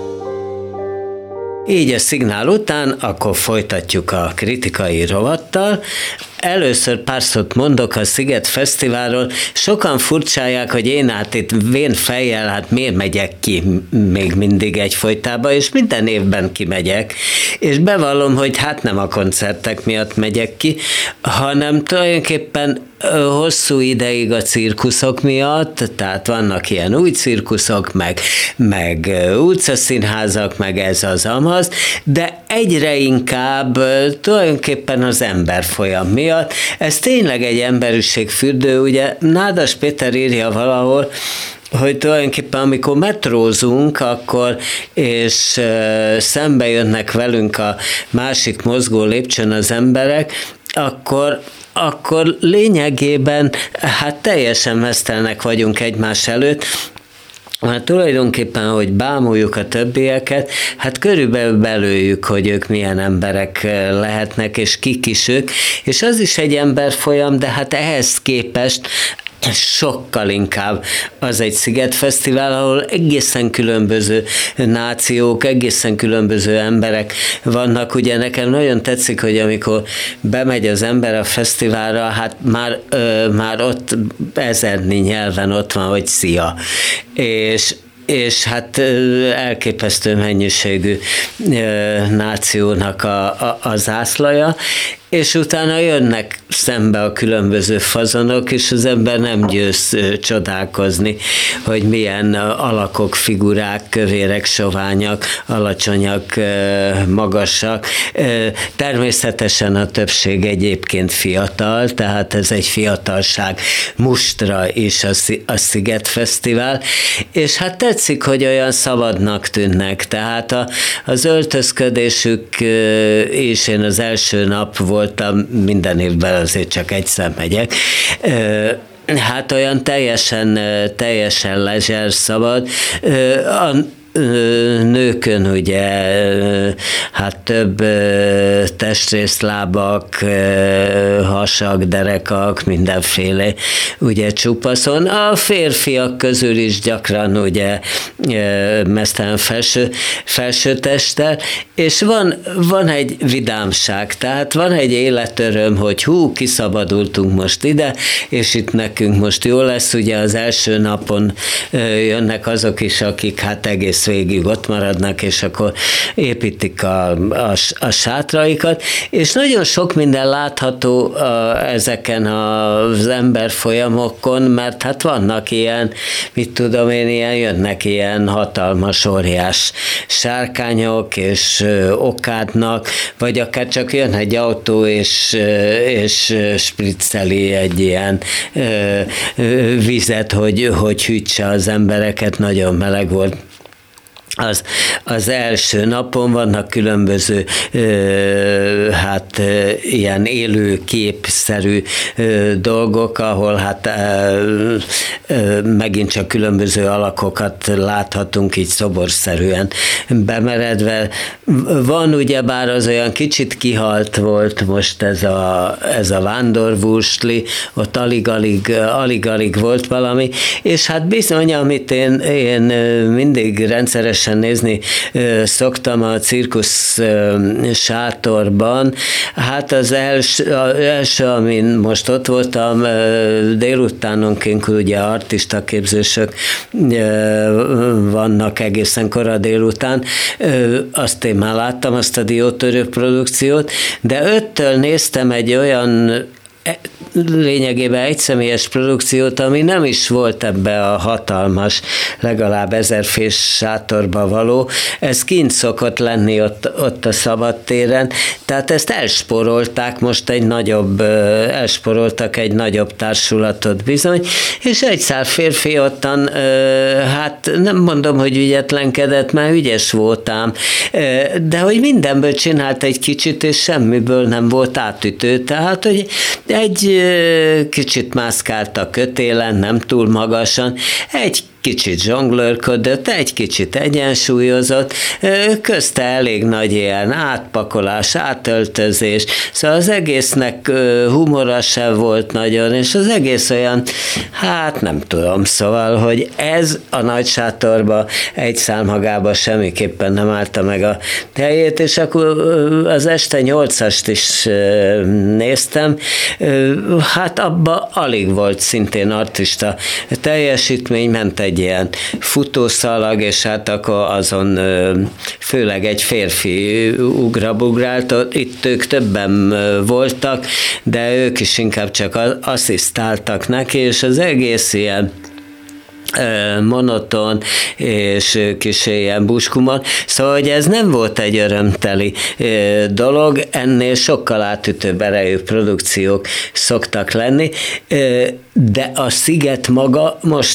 Így a szignál után, akkor folytatjuk a kritikai rovattal. Először pár szót mondok a Sziget Fesztiválról. Sokan furcsálják, hogy én itt vén fejjel, hát miért megyek ki még mindig egyfolytában, és minden évben kimegyek. És bevallom, hogy hát nem a koncertek miatt megyek ki, hanem tulajdonképpen hosszú ideig a cirkuszok miatt, tehát vannak ilyen új cirkuszok, meg utcaszínházak, meg ez az amaz, de egyre inkább tulajdonképpen az emberfolyam miatt. Ez tényleg egy emberiségfürdő, ugye Nádas Péter írja valahol, hogy tulajdonképpen amikor metrózunk, akkor, és szembe jönnek velünk a másik mozgó lépcsőn az emberek, akkor lényegében hát teljesen mesztelnek vagyunk egymás előtt, hát tulajdonképpen, hogy bámuljuk a többieket, hát körülbelül belőjük, hogy ők milyen emberek lehetnek, és kik is ők, és az is egy emberfolyam, de hát ehhez képest sokkal inkább az egy szigetfesztivál, ahol egészen különböző nációk, egészen különböző emberek vannak. Ugye nekem nagyon tetszik, hogy amikor bemegy az ember a fesztiválra, hát már ott ezernyi nyelven ott van, hogy szia. És hát elképesztő mennyiségű nációnak a zászlaja, és utána jönnek szembe a különböző fazonok, és az ember nem győz csodálkozni, hogy milyen alakok, figurák, kövérek, soványak, alacsonyak, magasak. Természetesen a többség egyébként fiatal, tehát ez egy fiatalság mustra is a Szigetfesztivál, és hát tetszik, hogy olyan szabadnak tűnnek, tehát az öltözködésük, és én az első nap voltam, minden évben azért csak egyszer megyek, hát olyan teljesen lezser, szabad. A nőkön ugye hát több testrészlábak, hasak, derekak, mindenféle ugye csupaszon. A férfiak közül is gyakran ugye mesztelen felső testtel, és van egy vidámság, tehát van egy életöröm, hogy kiszabadultunk most ide, és itt nekünk most jó lesz, ugye az első napon jönnek azok is, akik hát egész végig ott maradnak, és akkor építik a sátraikat, és nagyon sok minden látható ezeken az emberfolyamokon, mert hát vannak ilyen, mit tudom én, jönnek ilyen hatalmas, óriás sárkányok, és okádnak, vagy akár csak jön egy autó, és spricceli egy ilyen vizet, hogy hűtse az embereket, nagyon meleg volt. Az első napon vannak különböző ilyen élő képszerű dolgok, ahol hát megint csak különböző alakokat láthatunk így szoborszerűen bemeredve. Van ugyebár az olyan kicsit kihalt volt most ez a vándorvúsli, ott alig-alig volt valami, és hát bizony, amit én mindig rendszeresen nézni szoktam a cirkusz sátorban, Hát az első, amin most ott voltam, délutánonként ugye artistaképzősök vannak egészen kora délután, azt én már láttam, azt a Diótörő produkciót, de 5-től néztem egy olyan lényegében egyszemélyes produkciót, ami nem is volt ebbe a hatalmas, legalább 1000 fés sátorba való. Ez kint szokott lenni ott a szabadtéren, tehát ezt elsporoltak egy nagyobb társulatot bizony, és egy szál férfi ottan, hát nem mondom, hogy ügyetlenkedett, mert ügyes voltam, de hogy mindenből csinált egy kicsit, és semmiből nem volt átütő, tehát, hogy egy kicsit mászkált a kötélen, nem túl magasan, egy kicsit zsonglőrködött, egy kicsit egyensúlyozott, közte elég nagy ilyen átpakolás, átöltözés, szóval az egésznek humora sem volt nagyon, és az egész olyan, hát nem tudom, szóval, hogy ez a nagy sátorba egy szál magába semmiképpen nem állta meg a helyét, és akkor az este 8-ast is néztem, hát abba alig volt szintén artista teljesítmény, ment egy ilyen futószalag, és hát akkor azon főleg egy férfi ugrabugrált, itt ők többen voltak, de ők is inkább csak asszisztáltak neki, és az egész ilyen monoton és kis ilyen buskumon. Szóval, hogy ez nem volt egy örömteli dolog, ennél sokkal átütőbb erejű produkciók szoktak lenni, de a sziget maga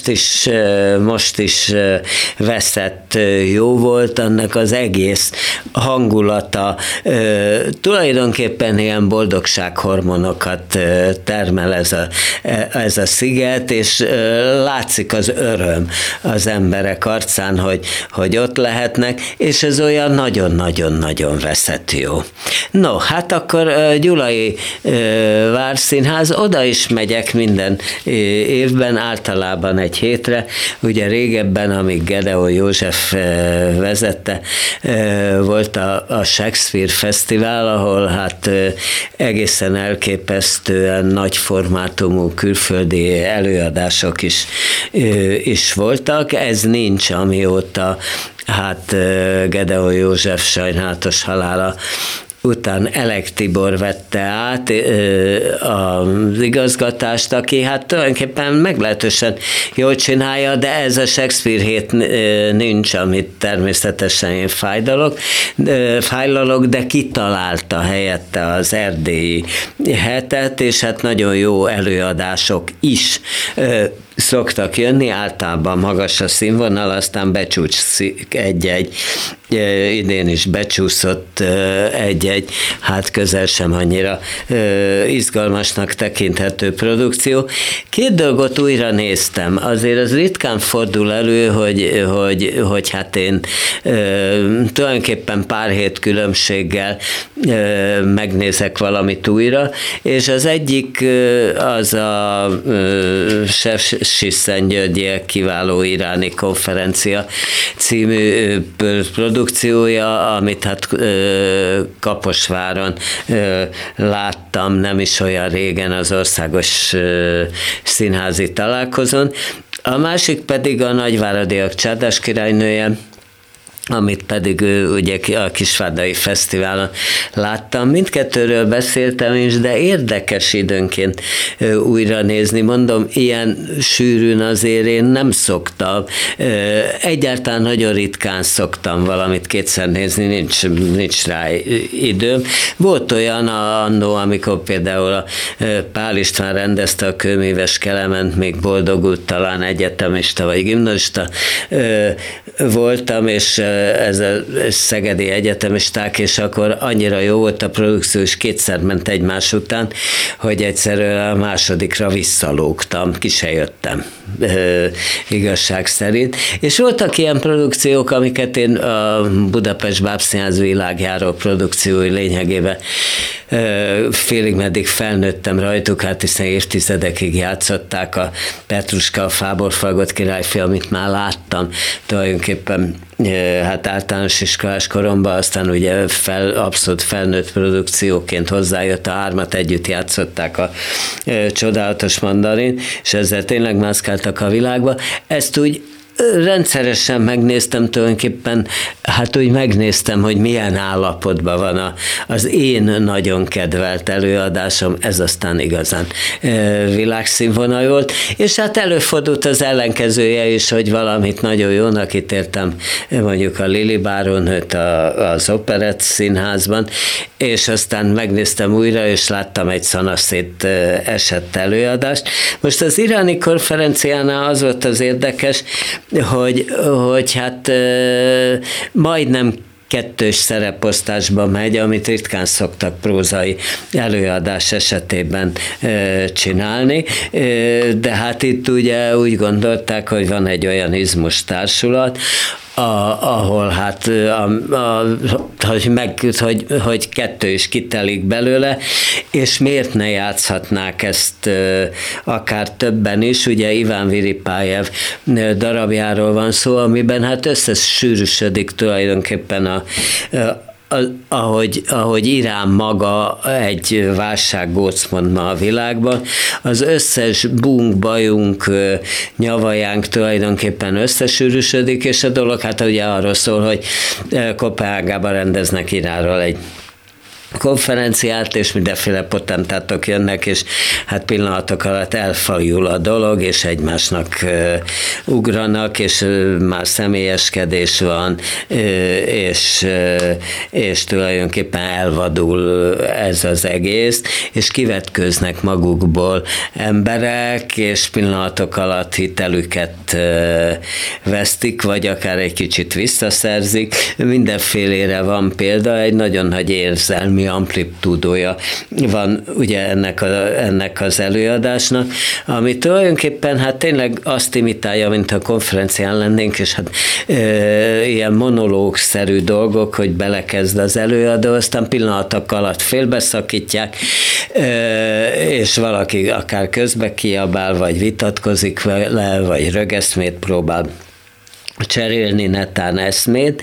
most is veszett jó volt, annak az egész hangulata tulajdonképpen ilyen boldogsághormonokat termel ez a sziget, és látszik az öröm az emberek arcán, hogy ott lehetnek, és ez olyan nagyon-nagyon-nagyon veszett jó. No, hát akkor Gyulai Várszínház, oda is megyek minden évben, általában egy hétre. Ugye régebben, amíg Gedeon József vezette, volt a Shakespeare Fesztivál, ahol hát egészen elképesztően nagy formátumú külföldi előadások is voltak. Ez nincs, amióta hát Gedeon József sajnálatos halála után Elek Tibor vette át az igazgatást, aki hát tulajdonképpen meglehetősen jól csinálja, de ez a Shakespeare hét nincs, amit természetesen én fájlalok, de kitalálta helyette az erdélyi hetet, és hát nagyon jó előadások is szoktak jönni, általában magas a színvonal, aztán becsúszik egy-egy, idén is becsúszott egy-egy, hát közel sem annyira izgalmasnak tekinthető produkció. 2 dolgot újra néztem, azért az ritkán fordul elő, hogy hát én tulajdonképpen pár hét különbséggel megnézek valamit újra, és az egyik az a Szentgyörgyiek kiváló iráni konferencia című produkciója, amit hát Kaposváron láttam nem is olyan régen az országos színházi találkozón. A másik pedig a Nagyváradiak Csárdás királynője, amit pedig ugye a Kisvárdai Fesztiválon láttam. Mindkettőről beszéltem is, de érdekes időnként újra nézni. Mondom, ilyen sűrűn azért én nem szoktam. Egyáltalán nagyon ritkán szoktam valamit kétszer nézni, nincs rá időm. Volt olyan annó, amikor például a Pál István rendezte a Kőműves Kelement, még boldogult, talán egyetemista vagy gimnazista voltam, és ez a szegedi egyetemisták, és akkor annyira jó volt a produkció, és 2-szer ment egymás után, hogy egyszerűen a másodikra visszalógtam, ki se jöttem, igazság szerint. És voltak ilyen produkciók, amiket én a Budapest Bábszínház világjáró produkciói lényegében félig meddig felnőttem rajtuk, hát hiszen évtizedekig játszották a Petruska, a Fábor-Falgott királyfi, amit már láttam tulajdonképpen hát általános iskolás koromban, aztán ugye abszolút felnőtt produkcióként hozzájött, a hármat együtt játszották a Csodálatos Mandarin, és ezzel tényleg mászkáltak a világba. Ezt úgy rendszeresen megnéztem tulajdonképpen, hát úgy megnéztem, hogy milyen állapotban van az én nagyon kedvelt előadásom, ez aztán igazán világszínvonal volt, és hát előfordult az ellenkezője is, hogy valamit nagyon jónak ítéltem, mondjuk a Lili Bárónőt az Operett Színházban, és aztán megnéztem újra, és láttam egy szanaszét esett előadást. Most az iráni konferenciánál az volt az érdekes, hogy hát majdnem kettős szereposztásba megy, amit ritkán szoktak prózai előadás esetében csinálni, de hát itt ugye úgy gondolták, hogy van egy olyan izmus társulat, ahol hát hogy kettő is kitelik belőle, és miért ne játszhatnák ezt akár többen is, ugye Iván Viripájev darabjáról van szó, amiben hát összesűrűsödik tulajdonképpen ahogy Irán maga egy válsággóc mond ma a világban, az összes bunk, bajunk, nyavajánk tulajdonképpen összesűrűsödik, és a dolog hát ugye arról szól, hogy Koppenhágában rendeznek Iránról egy konferenciát, és mindenféle potentátok jönnek, és hát pillanatok alatt elfajul a dolog, és egymásnak ugranak, és már személyeskedés van, és tulajdonképpen elvadul ez az egész, és kivetköznek magukból emberek, és pillanatok alatt hitelüket vesztik, vagy akár egy kicsit visszaszerzik. Mindenfélére van példa, egy nagyon nagy érzelmi amplitúdója van ugye ennek az előadásnak, ami tulajdonképpen hát tényleg azt imitálja, mint a konferencián lennénk, és hát ilyen monológszerű dolgok, hogy belekezd az előadó, aztán pillanatok alatt félbeszakítják, és valaki akár közbe kiabál, vagy vitatkozik vele, vagy rögeszmét próbál cserélni, netán eszmét.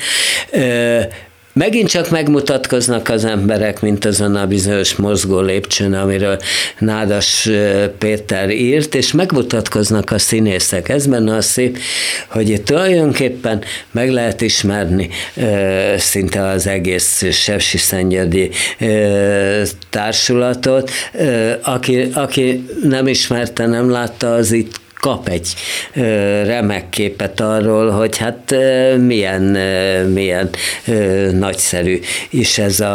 Megint csak megmutatkoznak az emberek, mint azon a bizonyos mozgó lépcsőn, amiről Nádas Péter írt, és megmutatkoznak a színészek. Ez benne a szép, hogy itt tulajdonképpen meg lehet ismerni szinte az egész Sepsiszentgyörgyi társulatot. Aki nem ismerte, nem látta, az itt kap egy remek képet arról, hogy hát milyen nagyszerű is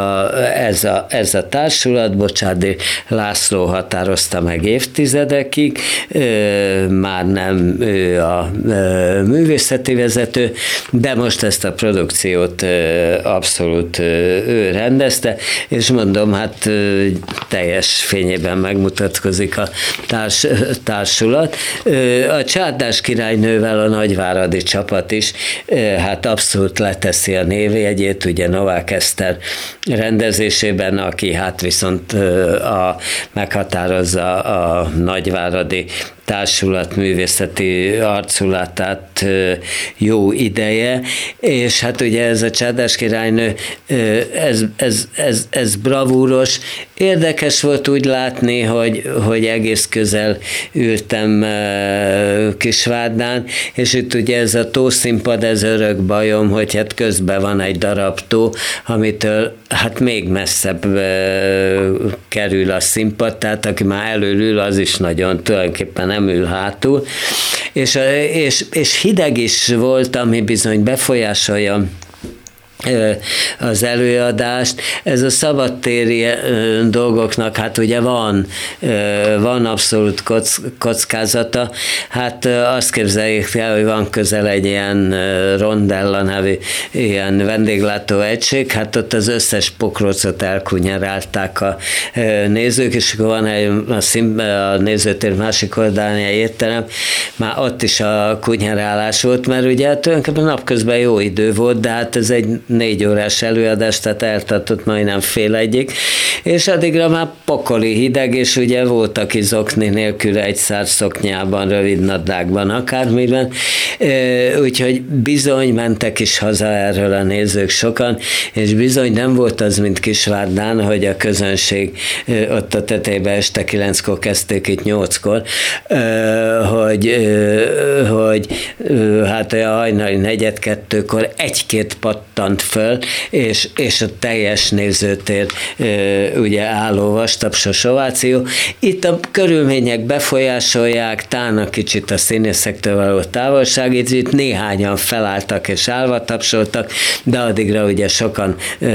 ez a társulat. Bocsádi László határozta meg évtizedekig, már nem ő a művészeti vezető, de most ezt a produkciót abszolút ő rendezte, és mondom, hát teljes fényében megmutatkozik a társulat. A Csárdás királynővel a nagyváradi csapat is hát abszolút leteszi a névjegyét, ugye Novák Eszter rendezésében, aki hát viszont meghatározza a nagyváradi társulat művészeti arculatát jó ideje, és hát ugye ez a Csárdás királynő, ez bravúros. Érdekes volt úgy látni, hogy egész közel ültem Kisvárdán, és itt ugye ez a tószínpad, ez örök bajom, hogy hát közben van egy darab tó, amitől hát még messzebb kerül a színpad, tehát aki már elől ül, az is nagyon tulajdonképpen nem ül hátul, és hideg is volt, ami bizony befolyásolja az előadást. Ez a szabadtéri dolgoknak hát ugye van abszolút kockázata. Hát azt képzeljék el, hogy van közel egy ilyen Rondella nevű ilyen vendéglátó egység, hát ott az összes pokrócot elkunyerálták a nézők, és akkor van a nézőtér másik oldalán egy étterem, már ott is a kunyerálás volt, mert ugye tulajdonképpen napközben jó idő volt, de hát ez egy 4 órás előadás, tehát eltartott majdnem fél egyig, és addigra már pokoli hideg, és ugye volt, aki zokni nélkül egy szárszoknyában, rövid nadrágban, akármiben, úgyhogy bizony mentek is haza erről a nézők sokan, és bizony nem volt az, mint Kisvárdán, hogy a közönség ott a tetejében este 9-kor kezdték, itt 8-kor, hogy hát olyan hajnali 1-2-kor 1-2 pattant föl, és a teljes nézőtér ugye álló vastapsos ováció. Itt a körülmények befolyásolják, talán kicsit a színészektől való távolság, itt néhányan felálltak és állva tapsoltak, de addigra ugye sokan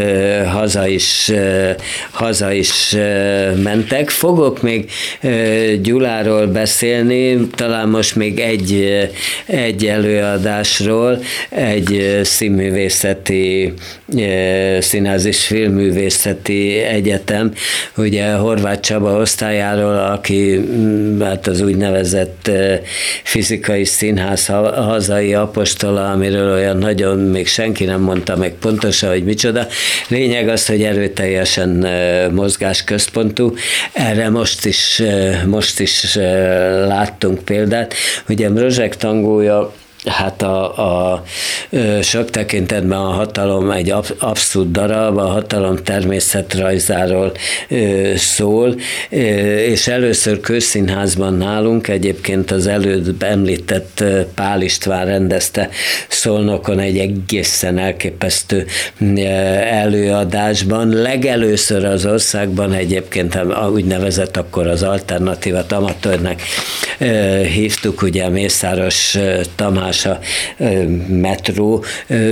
haza is mentek. Fogok még Gyuláról beszélni, talán most még egy előadásról, egy színművészeti, Színház és Filmművészeti Egyetem, ugye Horváth Csaba osztályáról, aki hát az úgynevezett fizikai színház hazai apostola, amiről olyan nagyon még senki nem mondta meg pontosan, hogy micsoda. Lényeg az, hogy erőteljesen mozgásközpontú. Erre most is láttunk példát. Ugye Mrozsek tangója, hát a sok tekintetben a Hatalom egy abszurd darab, a Hatalom természetrajzáról szól, és először Közszínházban nálunk, egyébként az előbb említett Pál István rendezte Szolnokon egy egészen elképesztő előadásban. Legelőször az országban egyébként úgynevezett akkor az alternatívat amatőrnek hívtuk, ugye Mészáros Tamás a Metró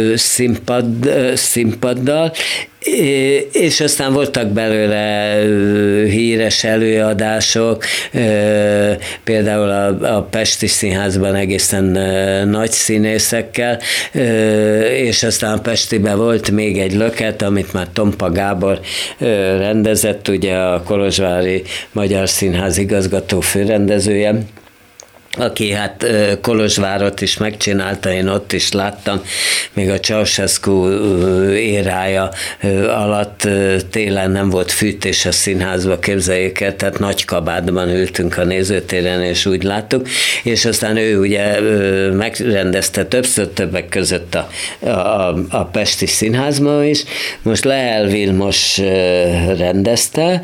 színpaddal, és aztán voltak belőle híres előadások, például a Pesti Színházban egészen nagy színészekkel, és aztán a Pestiben volt még egy löket, amit már Tompa Gábor rendezett, ugye a Kolozsvári Magyar Színház igazgató főrendezője, aki hát Kolozsvárot is megcsinálta, én ott is láttam, még a Ceausescu érája alatt télen nem volt fűtés a színházba, képzeljék el, tehát nagy kabátban ültünk a nézőtéren, és úgy láttuk, és aztán ő ugye megrendezte többször, többek között a Pesti Színházban is, most Lehel Vilmos rendezte,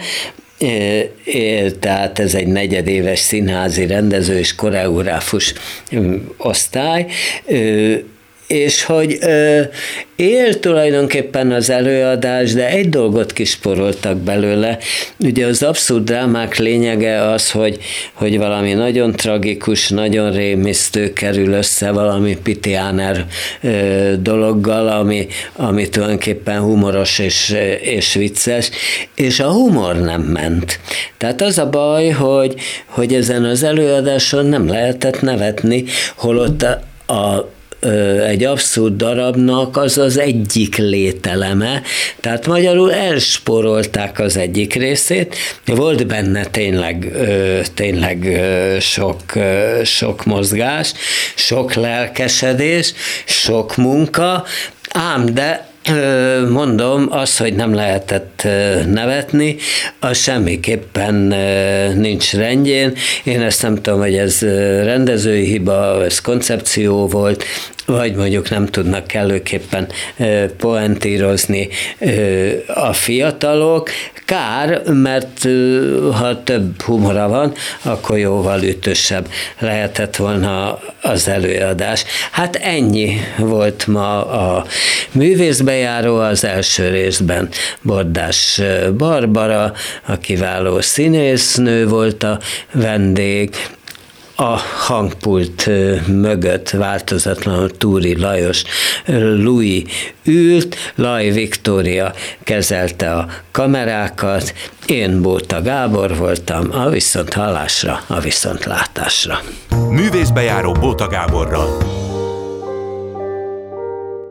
tehát ez egy negyedéves színházi rendező és koreográfus osztály, és hogy él tulajdonképpen az előadás, de egy dolgot kisporoltak belőle. Ugye az abszurd drámák lényege az, hogy valami nagyon tragikus, nagyon rémisztő kerül össze valami Pitiáner dologgal, ami tulajdonképpen humoros és vicces, és a humor nem ment. Tehát az a baj, hogy ezen az előadáson nem lehetett nevetni, holott egy abszurd darabnak az az egyik lételeme, tehát magyarul elsporolták az egyik részét, volt benne tényleg sok mozgás, sok lelkesedés, sok munka, ám de mondom, az, hogy nem lehetett nevetni, az semmiképpen nincs rendjén. Én ezt nem tudom, hogy ez rendezői hiba, ez koncepció volt, vagy mondjuk nem tudnak kellőképpen poentírozni a fiatalok. Kár, mert ha több humora van, akkor jóval ütősebb lehetett volna az előadás. Hát ennyi volt ma a művészbejáró az első részben. Bordás Barbara, a kiváló színésznő volt a vendég, a hangpult mögött változatlanul Túri Lajos Louis ült, Laj Viktória kezelte a kamerákat, én Bóta Gábor voltam, a viszonthallásra, a viszontlátásra. Művészbejáró Bóta Gáborral.